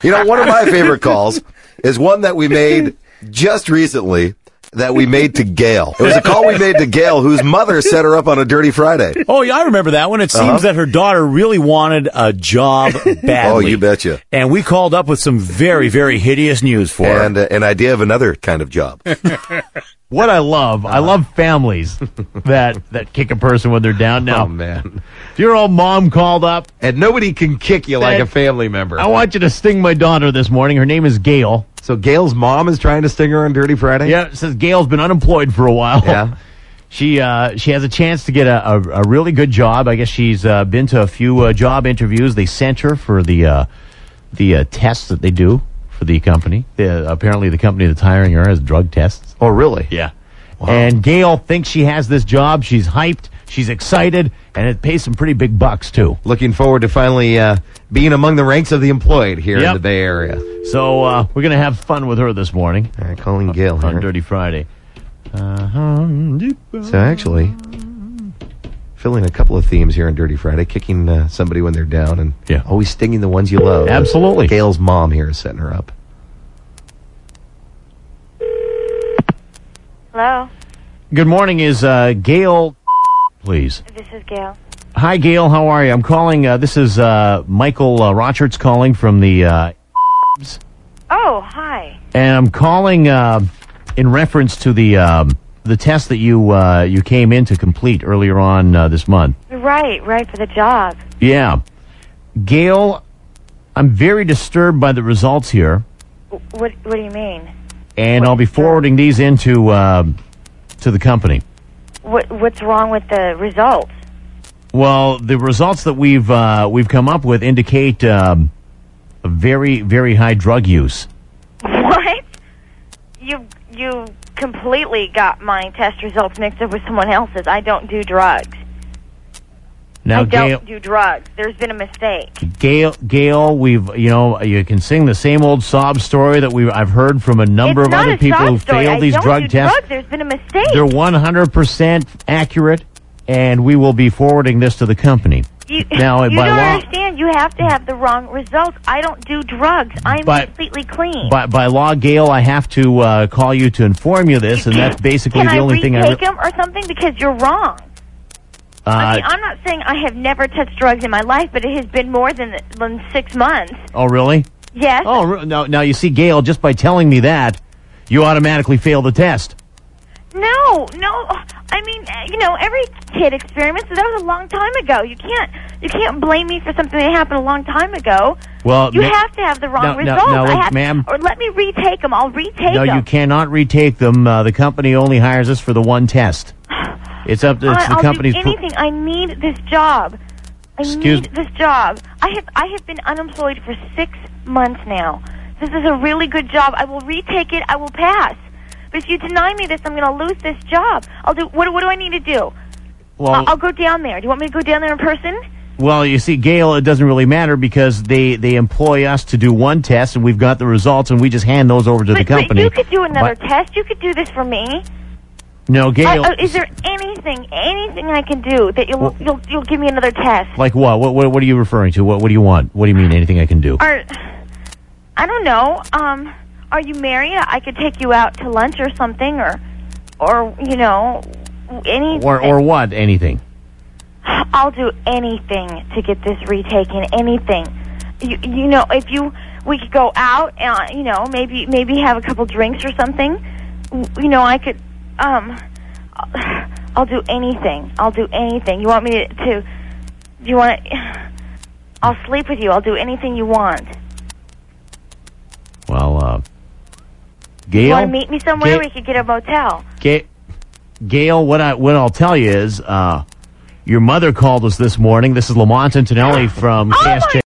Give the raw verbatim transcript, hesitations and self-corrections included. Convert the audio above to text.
You know, one of my favorite calls is one that we made just recently that we made to Gail. It was a call we made to Gail, whose mother set her up on a Dirty Friday. Oh, yeah, I remember that one. It seems Uh-huh. that her daughter really wanted a job badly. Oh, you betcha. And we called up with some very, very hideous news for her. And uh, an idea of another kind of job. What I love, I love families that that kick a person when they're down. Now, Oh, man. your old mom called up. And nobody can kick you like a family member. I want you to sting my daughter this morning. Her name is Gail. So Gail's mom is trying to sting her on Dirty Friday? Yeah, it says Gail's been unemployed for a while. Yeah. She uh, she has a chance to get a, a, a really good job. I guess she's uh, been to a few uh, job interviews. They sent her for the uh, the uh, tests that they do for the company. The, apparently, the company that's hiring her has drug tests. Oh, really? Yeah. Wow. And Gail thinks she has this job. She's hyped. She's excited. And it pays some pretty big bucks, too. Looking forward to finally uh, being among the ranks of the employed here Yep. in the Bay Area. So uh, we're going to have fun with her this morning. All right, calling Gail on here. Dirty Friday. Uh-huh. So actually, filling a couple of themes here on Dirty Friday, kicking uh, somebody when they're down and Yeah. always stinging the ones you love. Absolutely. Gail's mom here is setting her up. Hello, Good morning. Is uh, Gail, please? this is Gail. Hi, Gail. How are you? I'm calling. Uh, this is uh, Michael uh, Rocherts calling from the, uh, Oh, hi. and I'm calling uh, in reference to the um, the test that you uh, you came in to complete earlier on uh, this month. Right, right, for the job. Yeah, Gail, I'm very disturbed by the results here, W- What What do you mean? and What I'll be is that? forwarding these into uh, to the company. What What's wrong with the results? Well, the results that we've uh, we've come up with indicate um, a very very high drug use. What? You You completely got my test results mixed up with someone else's. I don't do drugs. Now, I don't Gail, do drugs. There's been a mistake. Gail, Gail, we've you know you can sing the same old sob story that we I've heard from a number it's of not other a people sob who story. failed I these don't drug do tests. Drugs. There's been a mistake. They're one hundred percent accurate, and we will be forwarding this to the company. You, Now, you by don't law- understand. You have to have the wrong results. I don't do drugs. I'm By- completely clean. By, by law, Gail, I have to uh, call you to inform you this, and that's basically Can the I only thing I. retake them or something? Because you're wrong. Uh, I mean, I'm not saying I have never touched drugs in my life, but it has been more than than six months. oh, really? Yes. Oh, re- now, now you see, Gail, just by telling me that, you automatically fail the test. No, no. I mean, uh, you know, every kid experiments, but that was a long time ago. You can't, you can't blame me for something that happened a long time ago. Well, You ma- have to have the wrong Now- now- results. now, I look, have, ma'am. Or let me retake them. I'll retake No, them. you cannot retake them. Uh, the company only hires us for the one test. It's up to it's I, the I'll company's. do pro- anything. I need this job. I Excuse- need this job. I have I have been unemployed for six months now. This is a really good job. I will retake it. I will pass. But if you deny me this, I'm going to lose this job. I'll do. What, what do I need to do? well, I'll, I'll go down there. Do you want me to go down there in person? well, you see, Gail, it doesn't really matter because they, they employ us to do one test, and we've got the results, and we just hand those over to But, the company. but you could do another But- test. You could do this for me. No, Gail. Uh, uh, is there anything, anything I can do that you'll Well- you'll you'll give me another test? like what? What? What? What are you referring to? What? What do you want? What do you mean? Anything I can do? Or I don't know. Um, are you married? I could take you out to lunch or something, or or you know, any. Or or what? Anything? I'll do anything to get this retaken. Anything. You you know, if you we could go out and you know maybe maybe have a couple drinks or something. You know, I could. Um, I'll do anything. I'll do anything. You want me to? to do you want? I'll sleep with you. I'll do anything you want. Well, uh, Gail. You want to meet me somewhere? Ga- We could get a motel. Ga- Gail, what I what I'll tell you is, uh, your mother called us this morning. This is Lamont Antonelli from Oh K S J. my